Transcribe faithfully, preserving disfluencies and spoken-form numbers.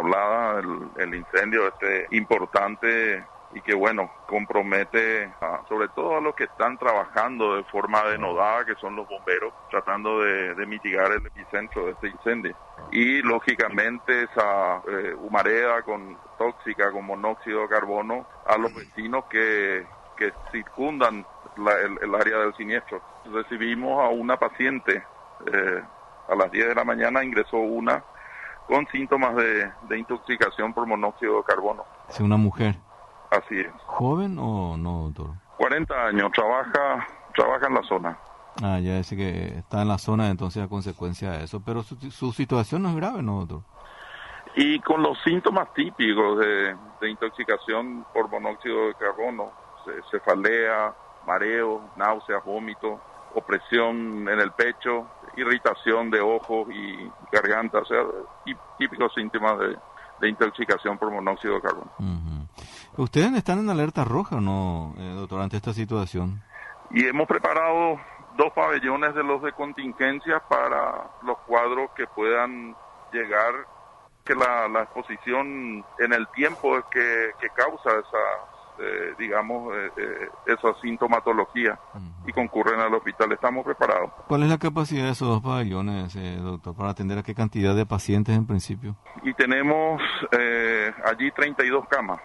descontrolada el, el incendio este importante y que bueno, compromete a, sobre todo a los que están trabajando de forma denodada, que son los bomberos, tratando de, de mitigar el epicentro de este incendio. Y lógicamente esa eh, humareda con tóxica, con monóxido de carbono, a los vecinos que, que circundan la, el, el área del siniestro. Recibimos a una paciente, eh, a las diez de la mañana ingresó una con síntomas de, de intoxicación por monóxido de carbono. ¿Es una mujer? Así es. ¿Joven o no, doctor? cuarenta años, trabaja trabaja en la zona. Ah, ya dice que está en la zona, entonces a consecuencia de eso. Pero su, su situación no es grave, ¿no, doctor? Y con los síntomas típicos de, de intoxicación por monóxido de carbono, cefalea, mareo, náuseas, vómito, opresión en el pecho, irritación de ojos y garganta, o sea, típicos síntomas de, de intoxicación por monóxido de carbono. Uh-huh. ¿Ustedes están en alerta roja o no, eh, doctor, ante esta situación? Y hemos preparado dos pabellones de los de contingencia para los cuadros que puedan llegar, que la, la exposición en el tiempo es que, que causa esa, eh, digamos, eh, eh, esa sintomatología uh-huh. y concurren al hospital. Estamos preparados. ¿Cuál es la capacidad de esos dos pabellones, eh, doctor, para atender a qué cantidad de pacientes en principio? Y tenemos eh, allí treinta y dos camas.